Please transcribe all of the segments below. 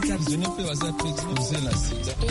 WhatsApp. Je n'ai pas WhatsApp exposé là.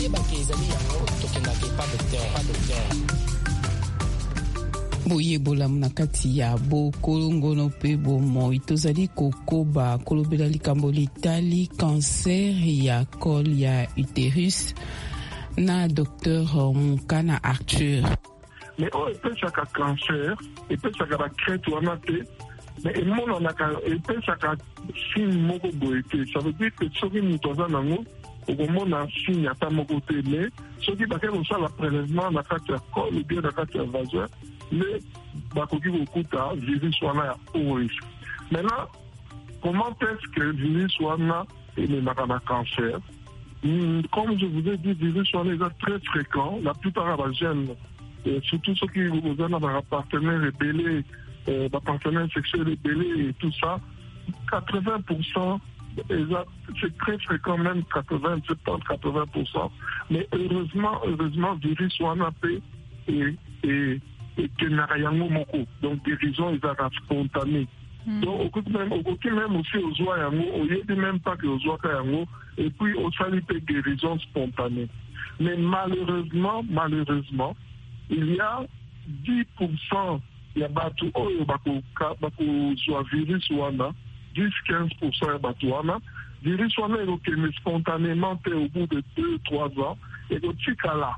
boyebola na kati ya bokolongono pe bomoi tozali kokoba kolobela likambo litali cancer ya col ya utérus na Dr Mukana Arthur. Mais on peut chaque cancer et peut chaque crête ou amaté mais et mon on a et peut chaque signe moko boité ça veut dire que ce qui nous donne nango au moment d'un signe à ta moko télé ce qui va faire ça la prélèvement la carte à col ou bien la carte à vagin mais bakoki kokuta virus wana ya haut risque. Maintenant comment est-ce que virus wana est le cancer? Comme je vous ai dit, virus wana est très fréquent. La plupart des jeunes, surtout ceux qui ont des partenaires rebellés, des partenaires sexuels rebellés et tout ça, 80%, c'est très fréquent, même 80%. Mais heureusement, virus wana et donc guérison ils sont spontanés. Donc au même aussi aux joies yango au lieu de même pas que aux joies yango et puis au salut de guérison spontanée. Mais malheureusement il y a 10% ya batu oyo bako soit virus wana 10-15% ya batu wana virus wana est spontanément au bout de 2-3 ans et au tikala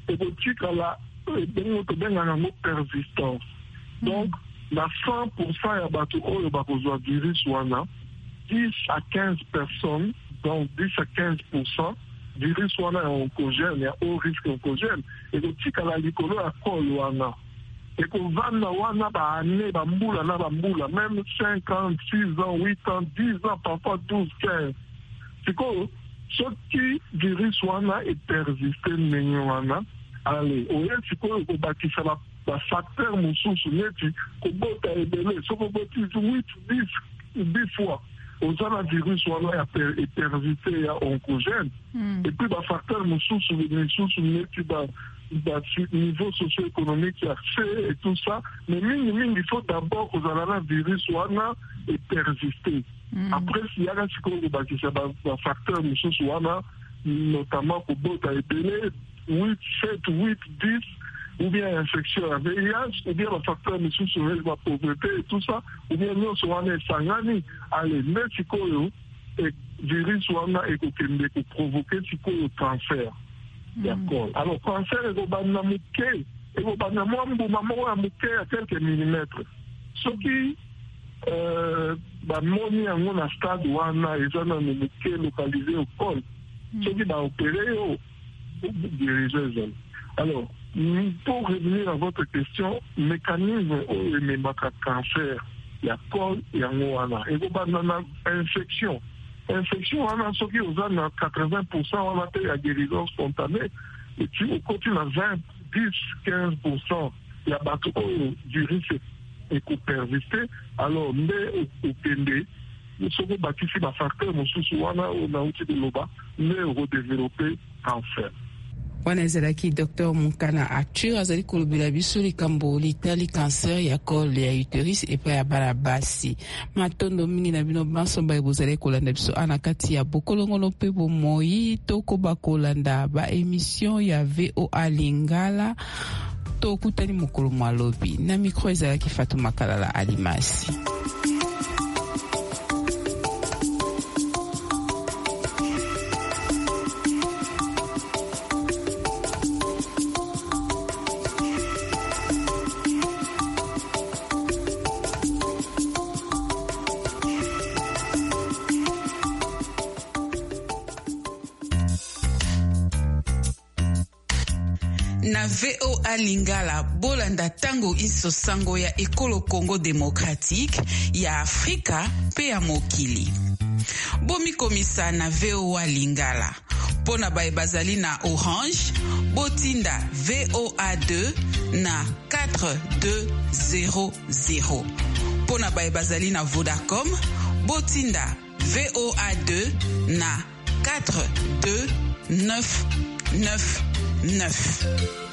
persistance. Donc, la 100% ya bato oyo bakozwa virus wana, 10 à 15 personnes, donc 10 à 15%, virus wana ya oncogène, ya haut risque oncogène, et le tika la likolo ya col wana. Et qu'on vanda wana ba année, ba mbula na ba mbula, même 5 ans, 6 ans, 8 ans, 10 ans, parfois 12, 15. C'est quoi? Ce qui virus wana est persisté nenye wana, allez, au lieu sikoyo kobakisa ba facteur mosusu neti kobota ebele soko boti 8-10 fois ozana virus wana est persisté ya oncogène et puis ba facteur mosusu neti ba niveau socio-économique ya fait et tout ça mais mingi il faut d'abord kozala na virus wana est persisté après s'il y a sikoyo kobakisa ba facteur mosusu wana notamment kobota ebele 8, 7, 8, 10, ou bien infection à VIH, ou bien le facteur de la pauvreté et tout ça, ou bien nous sommes sangani, allez, mais si le virus est provoqué le cancer. D'accord. Alors, cancer est à quelques millimètres. Ce qui moni en stade wana est localisé au col. Ce qui va opérer alors, pour revenir à votre question, mécanisme où il y a cancer, il y a col et il y a infection. Infection, on a ce qui est 80%, on a la guérison spontanée, et puis au côté, on a 20, 10, 15%, il y a du risque et qu'on persiste. Alors, mais au PND, nous sommes bâtis sur la facteur, nous sommes on a outil de l'OBA, mais redévelopper cancer. wana ezalaki Dr Mukana Arthur azali kolobela biso likambo litali cancer ya col ya utérus epai ya bana basi matondo mingi na bino bansomba ebozali kolanda biso ana kati ya bokolongono mpe bomoi tokoba kolanda ba émission ya VOA Lingala tokutani mokolo malobi na micro ezalaki Fatuma Kalala Alimasi. Na VOA Lingala bolanda tango iso sango ya ekolo Congo démocratique ya Afrika pe ya mokili. Bomi komisa na VOA Lingala. Pona bae bazali na Orange, botinda VOA2 na 4200. Pona bae bazali na Vodacom, botinda VOA2 na 42999.